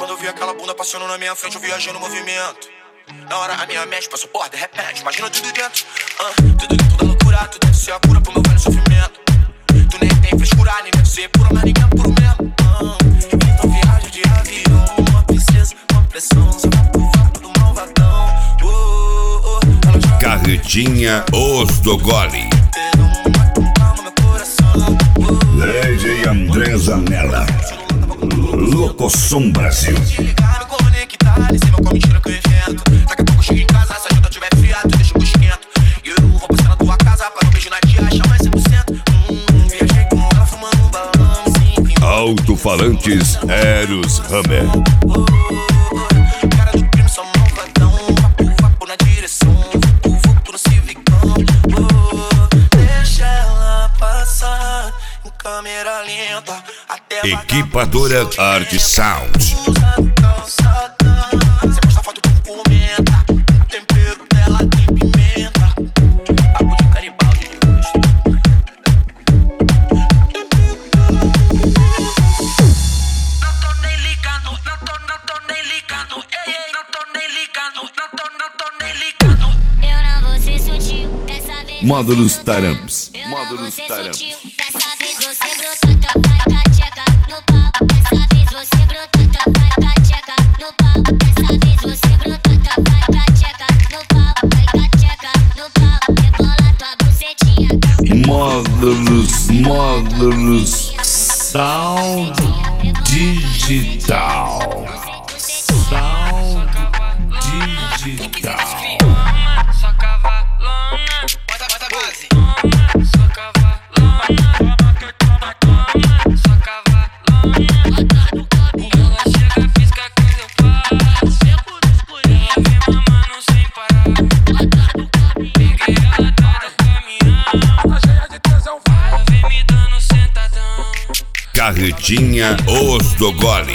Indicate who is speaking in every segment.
Speaker 1: quando eu vi aquela bunda passando na minha frente, eu viajei no movimento. Na hora a minha mente passou por de repente, imagina tudo dentro. Tudo dentro da loucura, tu deve ser a cura pro meu velho sofrimento. Tu nem tem frescura, nem deve ser pura, mas ninguém é puro mesmo. Então viagem de avião, uma princesa, uma pressão, só vai pro vapo do malvadão.
Speaker 2: Carretinha Os do Gole. DJ André Zanella, Locosom Brasil.
Speaker 1: Me conectar, nem sei mal com a mentira que eu invento. Daqui a pouco eu chego em casa, se a janta tiver friado, tu deixa o esquento. E eu vou passar na tua casa pra não beijar na tia, achar mais 100%. Viajei com ela fumando um balão, sim.
Speaker 2: Alto-falantes Eros Hammer.
Speaker 1: Cara do crime, só malvadão. Vapo na direção, vapo no civicão. Deixa ela passar em câmera lenta.
Speaker 2: Equipadora Art Sound.
Speaker 1: Você posta foto com comenta. O tempero dela tem pimenta. Papo de Garibaldi de gosto. Não tô nem ligando, não tô nem ligando. Ei, não tô nem ligando, não tô nem ligando.
Speaker 3: Eu não vou ser sutil, dessa vez.
Speaker 2: Módulos Taramps.
Speaker 3: Módulos Taramps. Dessa vez você brotou, então vai dar tcheca no pau. Dessa vez você brotou, então vai dar tcheca no pau. Dessa vez você brotou, então vai dar tcheca no pau. Vai dar tcheca no pau. Rebola tua bucetinha.
Speaker 2: Módulos Sound Digital. Sound Digital.
Speaker 4: Só cavalona, bota base. Só cavalona, só cavalona. Ela chega, pisca quando eu passo. Ela vem mamando sem parar. Peguei ela toda caminhando. Cheia de tesão, ela vem me dando sentadão.
Speaker 2: Carretinha Os do Gole.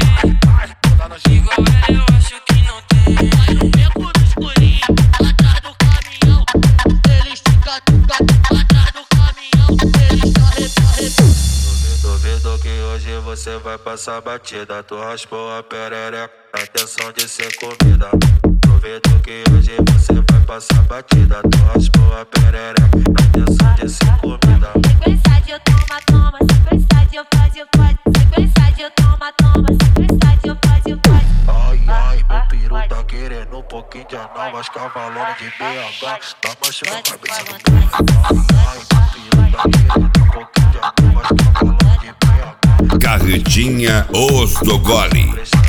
Speaker 4: Igual ela eu acho que não tem.
Speaker 3: Beco no escurinho, atrás do caminhão. Eles ficam atrás do caminhão. Eles arrepiam.
Speaker 5: Duvido que hoje você vai passar batida. Tu raspou a perereca na intenção de ser comida. Duvido que hoje você vai passar batida. Tu raspou a perereca na intenção de ser comida.
Speaker 3: Sequência de eu toma, sequência de eu faz, sequência de eu toma, sequência de eu faz.
Speaker 5: Ai, meu peru tá querendo um pouquinho de anal. As cavalonas de BH dá machuca a cabeça do pé. Ai, meu peru tá querendo um pouquinho de anal. As cavalonas de BH.
Speaker 2: Carretinha Os do Gole.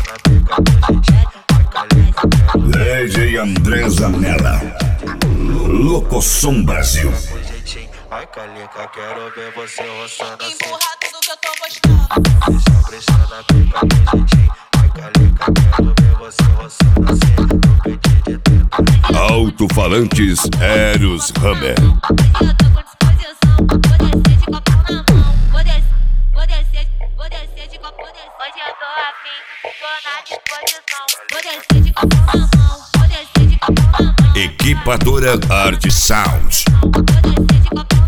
Speaker 2: DJ André Zanella, Locosom Brasil.
Speaker 5: Ai, calica, quero ver você roçando assim.
Speaker 3: Empurra tudo que eu tô gostando.
Speaker 5: Deixa na pica do jeitinho. Ai, calica, quero ver você roçando assim. No peito de tempo.
Speaker 2: Alto-falantes Eros Hammer.
Speaker 3: Hoje eu tô com disposição. Vou descer de copo na mão. Vou descer de copo. Hoje eu tô afim, tô na disposição. Vou descer de copo na mão. Vou descer de copo na mão.
Speaker 2: Equipadora Art Sound.
Speaker 3: Vou descer de copo